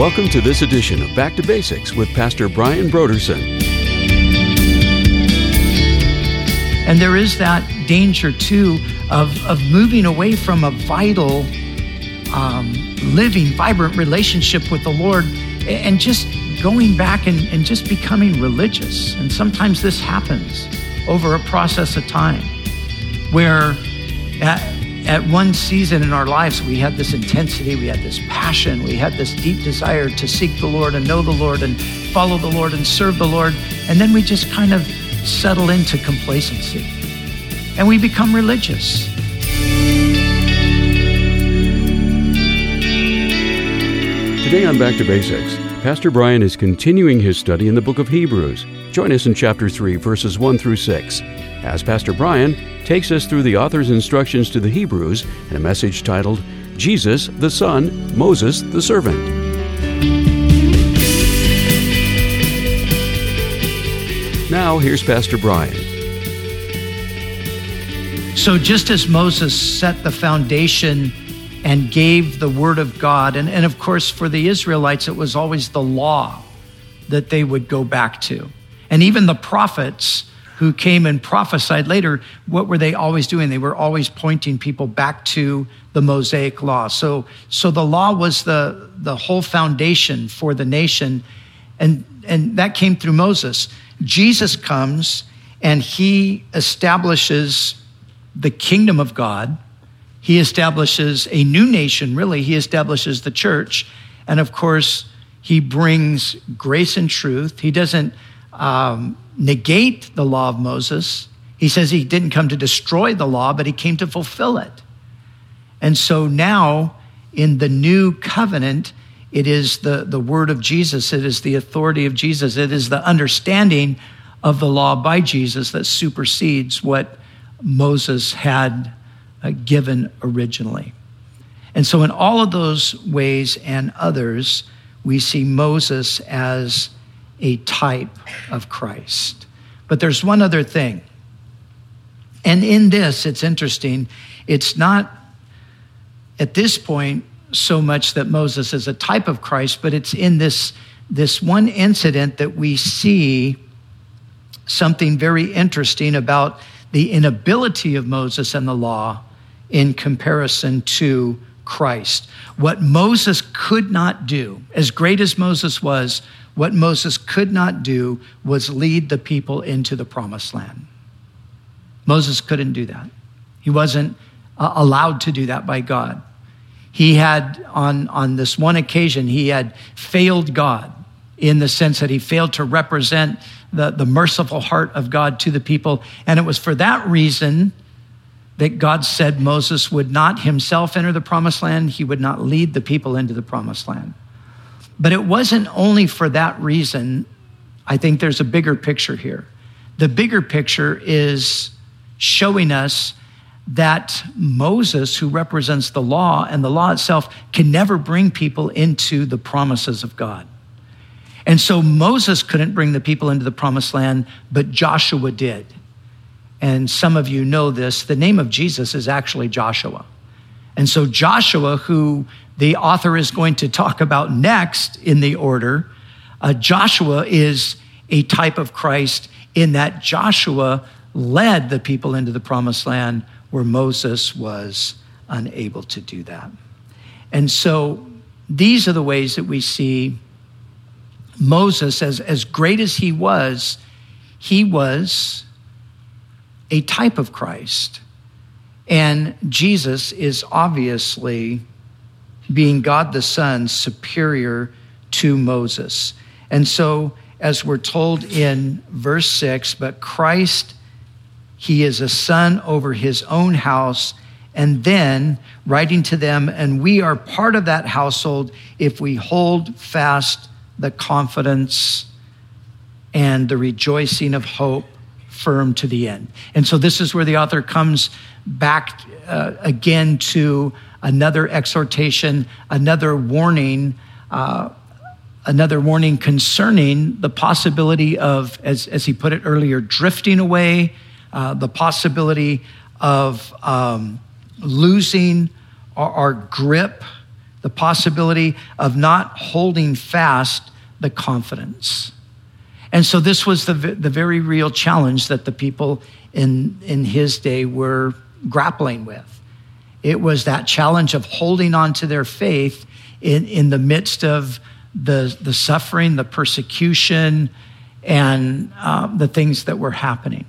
Welcome to this edition of Back to Basics with Pastor Brian Broderson. And there is that danger, too, of moving away from a vital, living, vibrant relationship with the Lord and just going back and just becoming religious. And sometimes this happens over a process of time where at one season in our lives, we had this intensity, we had this passion, we had this deep desire to seek the Lord and know the Lord and follow the Lord and serve the Lord. And then we just kind of settle into complacency and we become religious. Today on Back to Basics, Pastor Brian is continuing his study in the book of Hebrews. Join us in chapter 3, verses 1 through 6, as Pastor Brian takes us through the author's instructions to the Hebrews in a message titled, Jesus the Son, Moses the Servant. Now, here's Pastor Brian. So just as Moses set the foundation and gave the word of God, and of course for the Israelites, it was always the law that they would go back to. And even the prophets who came and prophesied later, what were they always doing? They were always pointing people back to the Mosaic law. So the law was the whole foundation for the nation, and that came through Moses. Jesus comes and he establishes the kingdom of God. He establishes a new nation, really. He establishes the church. And of course, he brings grace and truth. He doesn't negate the law of Moses. He says he didn't come to destroy the law, but he came to fulfill it. And so now in the new covenant, it is the word of Jesus. It is the authority of Jesus. It is the understanding of the law by Jesus that supersedes what Moses had given originally. And so in all of those ways and others, we see Moses as a type of Christ. But there's one other thing. And in this, it's interesting. It's not at this point so much that Moses is a type of Christ, but it's in this one incident that we see something very interesting about the inability of Moses and the law in comparison to Christ. What Moses could not do, as great as Moses was, what Moses could not do was lead the people into the promised land. Moses couldn't do that. He wasn't allowed to do that by God. He had, on this one occasion, he had failed God in the sense that he failed to represent the merciful heart of God to the people. And it was for that reason that God said Moses would not himself enter the promised land. He would not lead the people into the promised land. But it wasn't only for that reason. I think there's a bigger picture here. The bigger picture is showing us that Moses, who represents the law and the law itself, can never bring people into the promises of God. And so Moses couldn't bring the people into the promised land, but Joshua did. And some of you know this, the name of Jesus is actually Joshua. And so Joshua, who the author is going to talk about next in the order, Joshua is a type of Christ in that Joshua led the people into the promised land where Moses was unable to do that. And so these are the ways that we see Moses, as great as he was a type of Christ. And Jesus is obviously, being God the Son, superior to Moses. And so, as we're told in verse 6, but Christ, he is a son over his own house, and then writing to them, and we are part of that household if we hold fast the confidence and the rejoicing of hope firm to the end. And so this is where the author comes back again to another exhortation, another warning concerning the possibility of, as he put it earlier, drifting away, the possibility of losing our grip, the possibility of not holding fast the confidence. And so this was the very real challenge that the people in his day were grappling with. It was that challenge of holding on to their faith in the midst of the suffering, the persecution, and the things that were happening.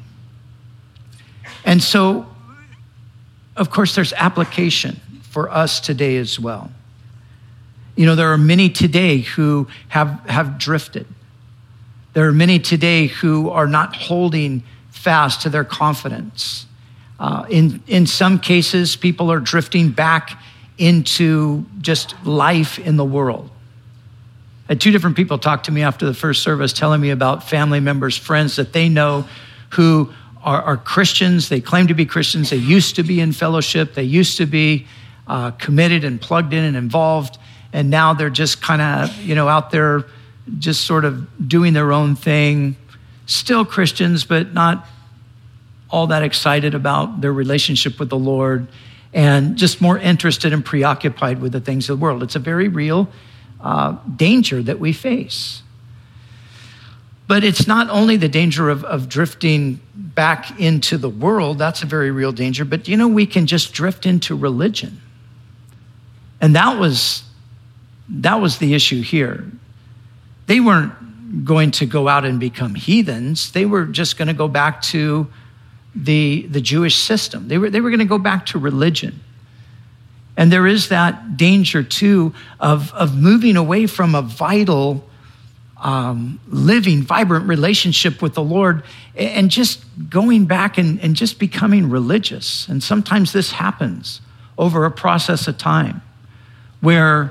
And so, of course, there's application for us today as well. You know, there are many today who have drifted. There are many today who are not holding fast to their confidence. In some cases, people are drifting back into just life in the world. I had two different people talk to me after the first service telling me about family members, friends that they know who are Christians. They claim to be Christians. They used to be in fellowship. They used to be committed and plugged in and involved. And now they're just kind of, out there just sort of doing their own thing. Still Christians, but not all that excited about their relationship with the Lord and just more interested and preoccupied with the things of the world. It's a very real danger that we face. But it's not only the danger of drifting back into the world. That's a very real danger. But, we can just drift into religion. And that was the issue here. They weren't going to go out and become heathens. They were just going to go back to the Jewish system. They were going to go back to religion. And there is that danger, too, of moving away from a vital, living, vibrant relationship with the Lord and just going back and just becoming religious. And sometimes this happens over a process of time where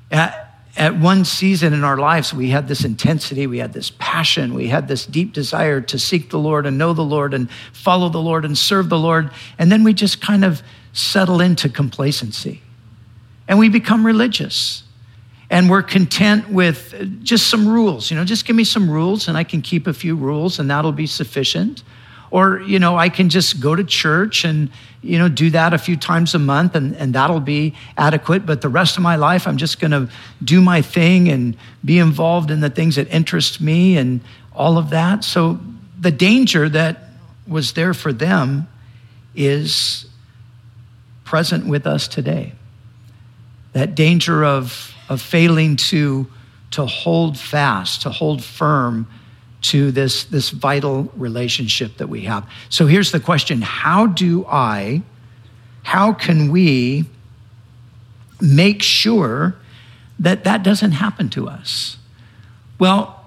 at one season in our lives, we had this intensity, we had this passion, we had this deep desire to seek the Lord and know the Lord and follow the Lord and serve the Lord. And then we just kind of settle into complacency and we become religious and we're content with just some rules. Just give me some rules and I can keep a few rules and that'll be sufficient. Or, I can just go to church and, do that a few times a month and that'll be adequate. But the rest of my life, I'm just going to do my thing and be involved in the things that interest me and all of that. So the danger that was there for them is present with us today. That danger of failing to hold fast, to hold firm to this vital relationship that we have. So here's the question: how can we make sure that doesn't happen to us? Well,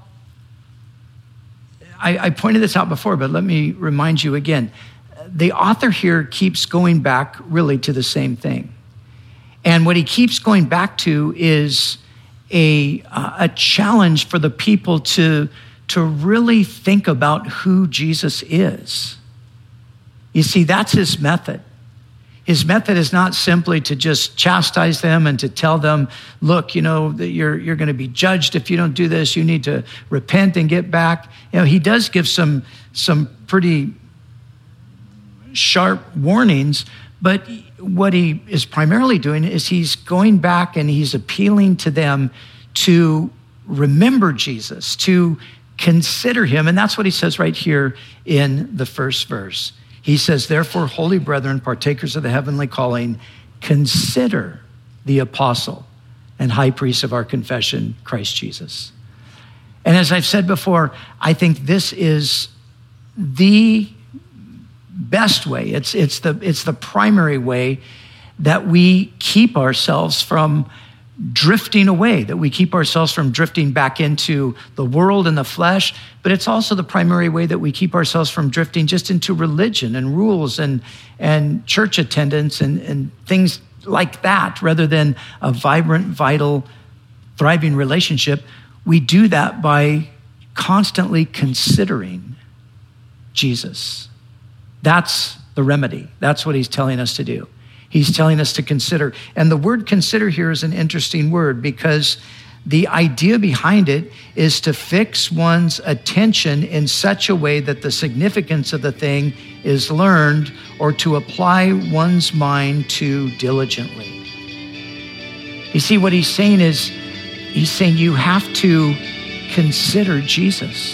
I pointed this out before, but let me remind you again. The author here keeps going back really to the same thing. And what he keeps going back to is a challenge for the people to really think about who Jesus is. You see, that's his method. His method is not simply to just chastise them and to tell them, look, that you're going to be judged if you don't do this. You need to repent and get back. He does give some pretty sharp warnings, but what he is primarily doing is he's going back and he's appealing to them to remember Jesus, to consider him. And that's what he says right here in the first verse. He says, therefore, holy brethren, partakers of the heavenly calling, consider the apostle and high priest of our confession, Christ Jesus. And as I've said before, I think this is the best way. It's the primary way that we keep ourselves from drifting away, that we keep ourselves from drifting back into the world and the flesh, but it's also the primary way that we keep ourselves from drifting just into religion and rules and church attendance and things like that, rather than a vibrant, vital, thriving relationship. We do that by constantly considering Jesus. That's the remedy. That's what he's telling us to do. He's telling us to consider. And the word consider here is an interesting word because the idea behind it is to fix one's attention in such a way that the significance of the thing is learned, or to apply one's mind to diligently. You see, what he's saying is, he's saying you have to consider Jesus.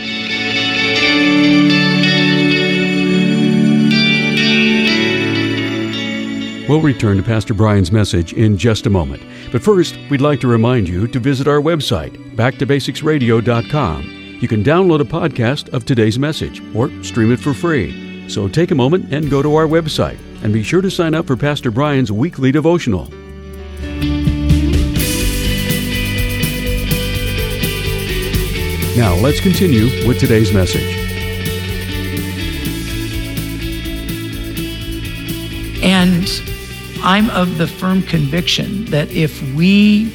We'll return to Pastor Brian's message in just a moment. But first, we'd like to remind you to visit our website, backtobasicsradio.com. You can download a podcast of today's message or stream it for free. So take a moment and go to our website, and be sure to sign up for Pastor Brian's weekly devotional. Now let's continue with today's message. And I'm of the firm conviction that if we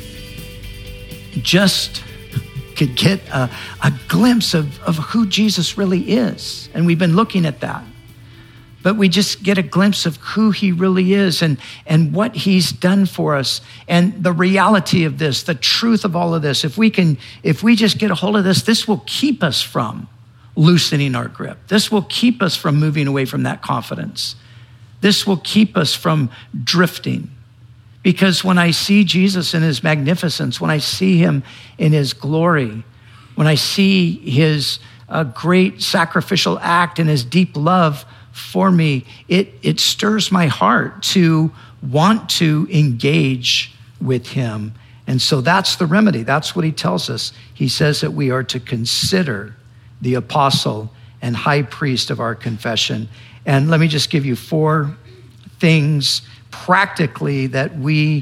just could get a glimpse of who Jesus really is, and we've been looking at that, but we just get a glimpse of who he really is and what he's done for us and the reality of this, the truth of all of this. If we just get a hold of this, this will keep us from loosening our grip. This will keep us from moving away from that confidence. This will keep us from drifting. Because when I see Jesus in his magnificence, when I see him in his glory, when I see his great sacrificial act and his deep love for me, it stirs my heart to want to engage with him. And so that's the remedy. That's what he tells us. He says that we are to consider the apostle and high priest of our confession. And let me just give you 4 things practically that we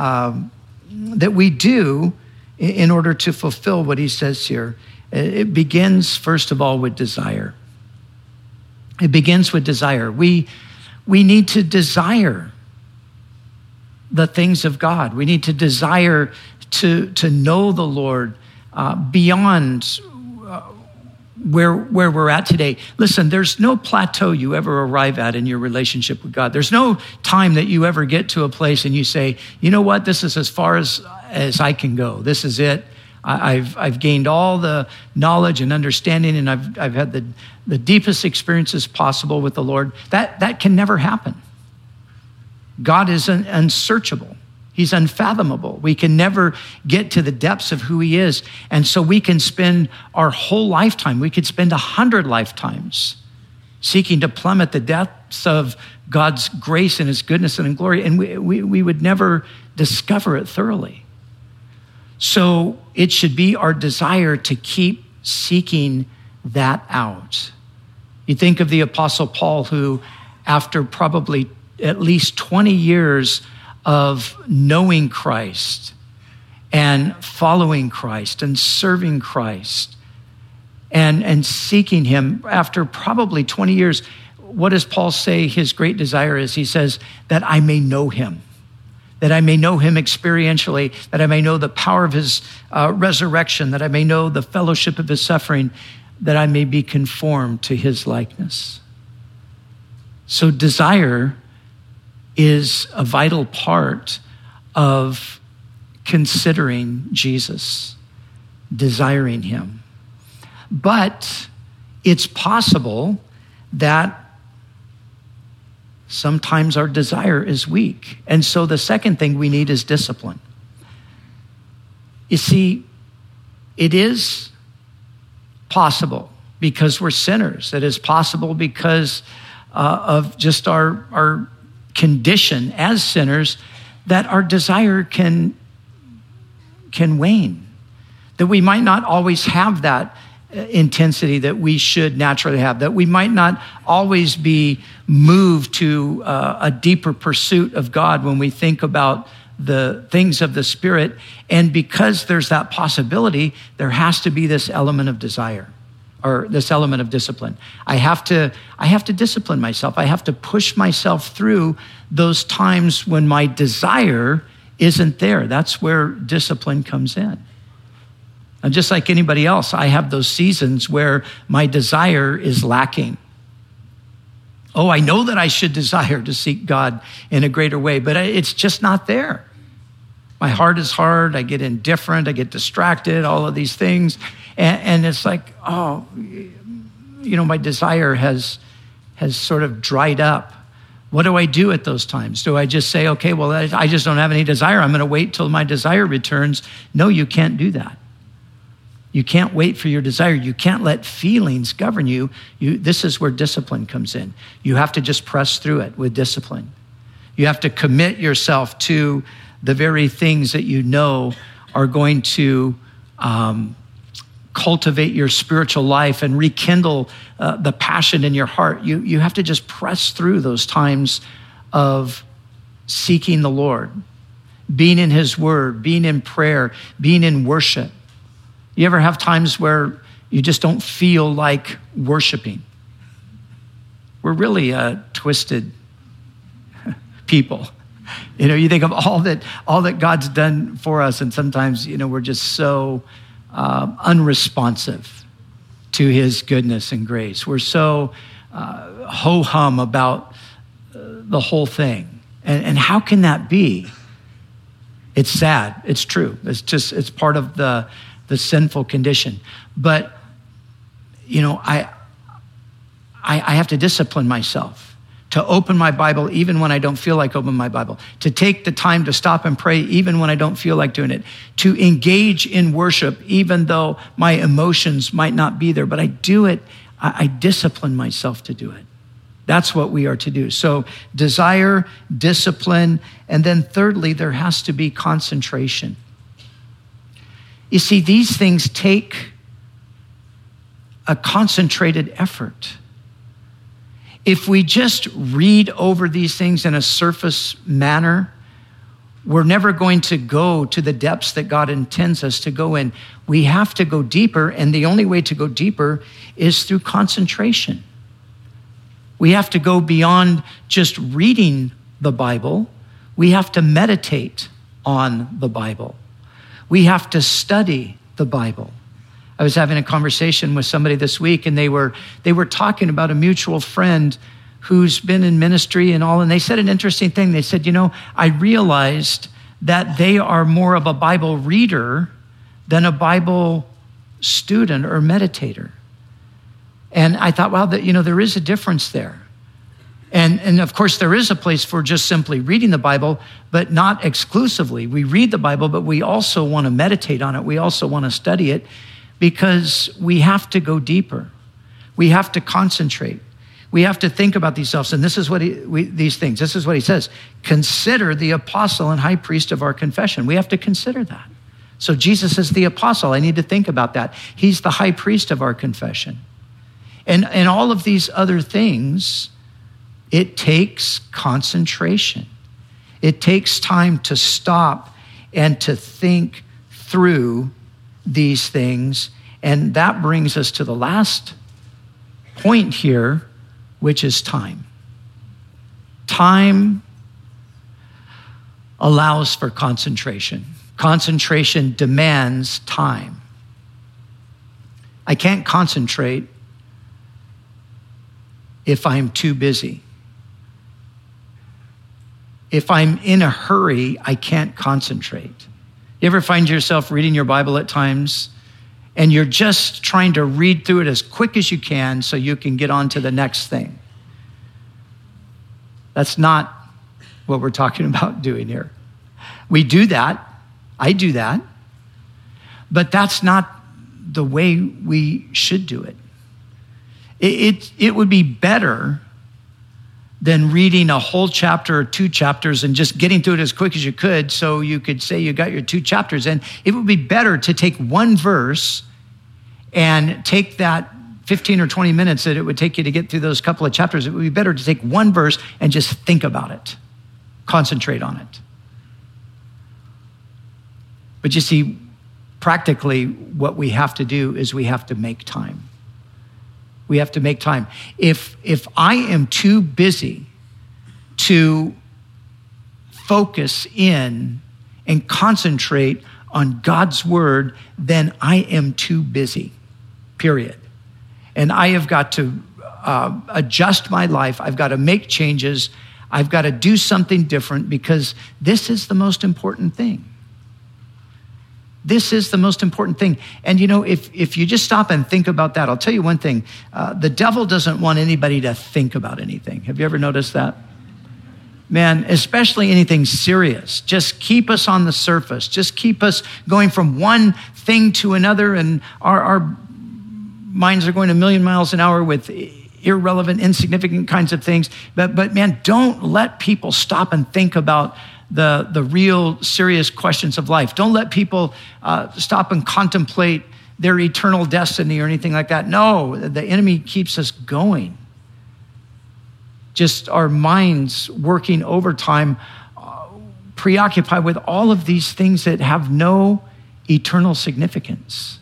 do in order to fulfill what he says here. It begins, first of all, with desire. It begins with desire. We need to desire the things of God. We need to desire to know the Lord beyond where we're at today. Listen, there's no plateau you ever arrive at in your relationship with God. There's no time that you ever get to a place and you say, you know what, this is as far as I can go. This is it. I've gained all the knowledge and understanding, and I've had the deepest experiences possible with the Lord. That can never happen. God is unsearchable. He's unfathomable. We can never get to the depths of who he is. And so we can spend our whole lifetime, we could spend 100 lifetimes seeking to plummet the depths of God's grace and his goodness and his glory, and we would never discover it thoroughly. So it should be our desire to keep seeking that out. You think of the Apostle Paul, who after probably at least 20 years of knowing Christ and following Christ and serving Christ and seeking him, after probably 20 years, what does Paul say his great desire is? He says, that I may know him, that I may know him experientially, that I may know the power of his resurrection, that I may know the fellowship of his suffering, that I may be conformed to his likeness. So desire is a vital part of considering Jesus, desiring him. But it's possible that sometimes our desire is weak. And so the second thing we need is discipline. You see, it is possible because we're sinners. It is possible because of just our condition as sinners, that our desire can wane, that we might not always have that intensity that we should naturally have, that we might not always be moved to a deeper pursuit of God when we think about the things of the Spirit. And because there's that possibility, there has to be this element of desire, or this element of discipline. I have to discipline myself. I have to push myself through those times when my desire isn't there. That's where discipline comes in. And just like anybody else, I have those seasons where my desire is lacking. Oh, I know that I should desire to seek God in a greater way, but it's just not there. My heart is hard. I get indifferent. I get distracted, all of these things. And it's like, oh, my desire has sort of dried up. What do I do at those times? Do I just say, okay, well, I just don't have any desire. I'm going to wait till my desire returns. No, you can't do that. You can't wait for your desire. You can't let feelings govern you. This is where discipline comes in. You have to just press through it with discipline. You have to commit yourself to the very things that you know are going to cultivate your spiritual life and rekindle the passion in your heart. You have to just press through those times of seeking the Lord, being in his word, being in prayer, being in worship. You ever have times where you just don't feel like worshiping? We're really twisted people. You think of all that God's done for us, and sometimes, we're just so unresponsive to his goodness and grace. We're so ho-hum about the whole thing. And how can that be? It's sad. It's true. It's part of the sinful condition. But, I have to discipline myself to open my Bible even when I don't feel like opening my Bible, to take the time to stop and pray even when I don't feel like doing it, to engage in worship even though my emotions might not be there, but I do it. I discipline myself to do it. That's what we are to do. So desire, discipline, and then thirdly, there has to be concentration. You see, these things take a concentrated effort. If we just read over these things in a surface manner, we're never going to go to the depths that God intends us to go in. We have to go deeper, and the only way to go deeper is through concentration. We have to go beyond just reading the Bible. We have to meditate on the Bible. We have to study the Bible. I was having a conversation with somebody this week, and they were talking about a mutual friend who's been in ministry and all, and they said an interesting thing. They said, I realized that they are more of a Bible reader than a Bible student or meditator. And I thought, wow, there is a difference there. And of course, there is a place for just simply reading the Bible, but not exclusively. We read the Bible, but we also want to meditate on it. We also want to study it, because we have to go deeper. We have to concentrate. We have to think about these things. And this is what these things. This is what he says. Consider the apostle and high priest of our confession. We have to consider that. So Jesus is the apostle. I need to think about that. He's the high priest of our confession. And all of these other things, it takes concentration. It takes time to stop and to think through these things. And that brings us to the last point here, which is time. Time allows for concentration. Concentration demands time. I can't concentrate if I'm too busy. If I'm in a hurry, I can't concentrate. You ever find yourself reading your Bible at times and you're just trying to read through it as quick as you can so you can get on to the next thing? That's not what we're talking about doing here. We do that. I do that. But that's not the way we should do it. It would be better than reading a whole chapter or 2 chapters and just getting through it as quick as you could so you could say you got your 2 chapters in. It would be better to take one verse and take that 15 or 20 minutes that it would take you to get through those couple of chapters. It would be better to take one verse and just think about it, concentrate on it. But you see, practically what we have to do is we have to make time. We have to make time. If I am too busy to focus in and concentrate on God's word, then I am too busy, period. And I have got to adjust my life. I've got to make changes. I've got to do something different, because this is the most important thing. This is the most important thing. And if you just stop and think about that, I'll tell you one thing. The devil doesn't want anybody to think about anything. Have you ever noticed that? man, especially anything serious, just keep us on the surface. Just keep us going from one thing to another, and our minds are going a million miles an hour with irrelevant, insignificant kinds of things. But man, don't let people stop and think about the real serious questions of life. Don't let people stop and contemplate their eternal destiny or anything like that. No, the enemy keeps us going. Just our minds working overtime, preoccupied with all of these things that have no eternal significance.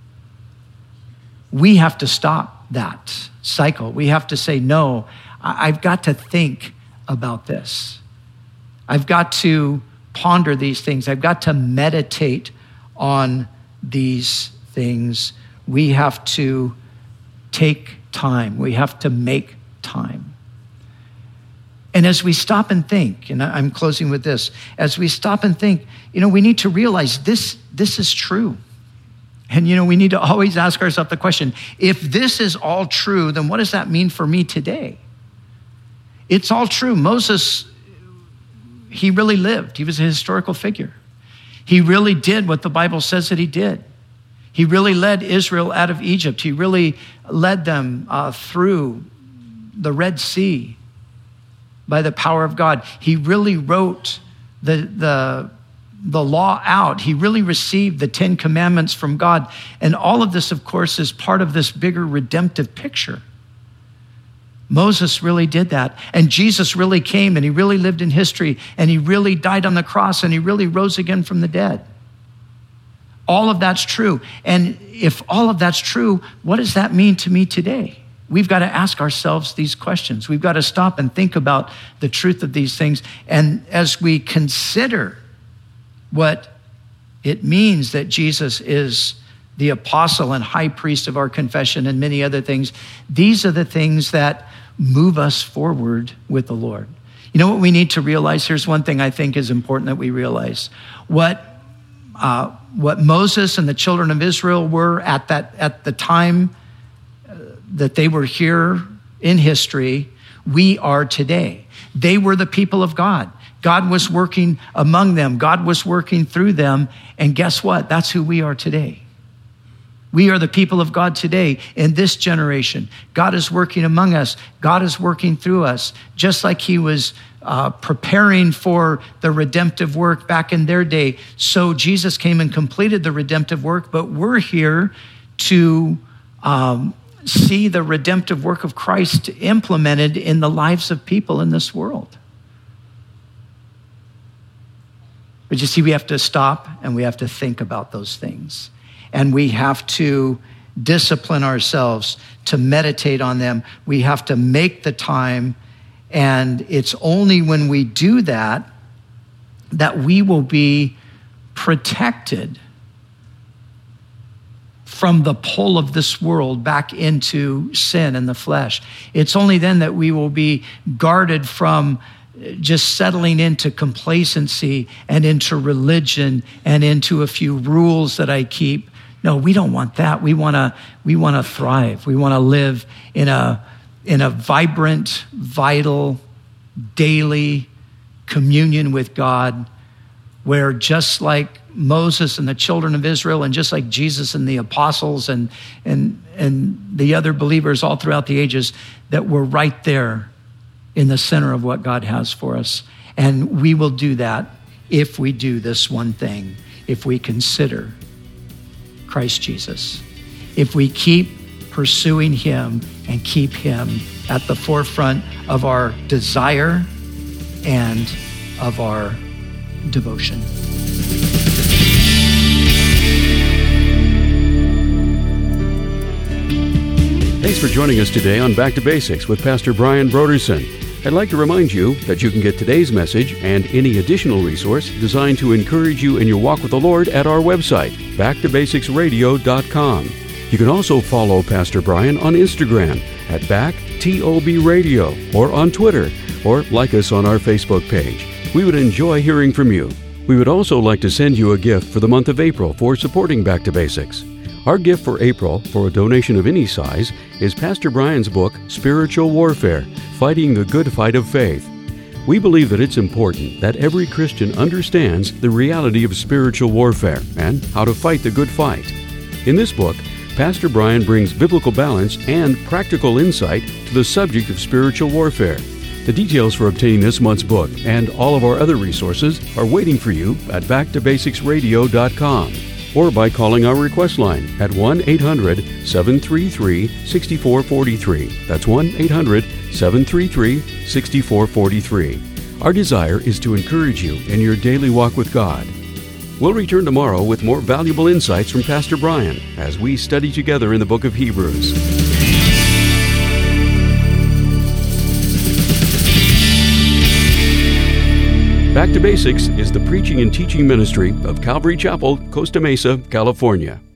We have to stop that cycle. We have to say, no, I've got to think about this. I've got to ponder these things. I've got to meditate on these things. We have to take time. We have to make time. And as we stop and think, and I'm closing with this, as we stop and think, we need to realize this is true. And, we need to always ask ourselves the question, if this is all true, then what does that mean for me today? It's all true. Moses, he really lived. He was a historical figure. He really did what the Bible says that he did. He really led Israel out of Egypt. He really led them through the Red Sea by the power of God. He really wrote the law out. He really received the 10 Commandments from God. And all of this, of course, is part of this bigger redemptive picture. Moses really did that. And Jesus really came, and he really lived in history, and he really died on the cross, and he really rose again from the dead. All of that's true. And if all of that's true, what does that mean to me today? We've got to ask ourselves these questions. We've got to stop and think about the truth of these things. And as we consider what it means that Jesus is the apostle and high priest of our confession and many other things, these are the things that move us forward with the Lord. You know what we need to realize? Here's one thing I think is important that we realize. What Moses and the children of Israel were at the time that they were here in history, we are today. They were the people of God. God was working among them. God was working through them. And guess what? That's who we are today. We are the people of God today in this generation. God is working among us. God is working through us, just like he was preparing for the redemptive work back in their day. So Jesus came and completed the redemptive work, but we're here to see the redemptive work of Christ implemented in the lives of people in this world. But you see, we have to stop and we have to think about those things. And we have to discipline ourselves to meditate on them. We have to make the time. And it's only when we do that that we will be protected from the pull of this world back into sin and the flesh. It's only then that we will be guarded from just settling into complacency and into religion and into a few rules that I keep. No, we don't want that. We want to thrive. We want to live in a vibrant, vital, daily communion with God, where just like Moses and the children of Israel, and just like Jesus and the apostles and the other believers all throughout the ages, that we're right there in the center of what God has for us. And we will do that if we do this one thing, if we consider Christ Jesus, if we keep pursuing him and keep him at the forefront of our desire and of our devotion. Thanks for joining us today on Back to Basics with Pastor Brian Brodersen. I'd like to remind you that you can get today's message and any additional resource designed to encourage you in your walk with the Lord at our website, backtobasicsradio.com. You can also follow Pastor Brian on Instagram at BackTOBRadio, or on Twitter, or like us on our Facebook page. We would enjoy hearing from you. We would also like to send you a gift for the month of April for supporting Back to Basics. Our gift for April, for a donation of any size, is Pastor Brian's book, Spiritual Warfare, Fighting the Good Fight of Faith. We believe that it's important that every Christian understands the reality of spiritual warfare and how to fight the good fight. In this book, Pastor Brian brings biblical balance and practical insight to the subject of spiritual warfare. The details for obtaining this month's book and all of our other resources are waiting for you at backtobasicsradio.com or by calling our request line at 1-800-733-6443. That's 1-800-733-6443. Our desire is to encourage you in your daily walk with God. We'll return tomorrow with more valuable insights from Pastor Brian as we study together in the book of Hebrews. Back to Basics is the preaching and teaching ministry of Calvary Chapel, Costa Mesa, California.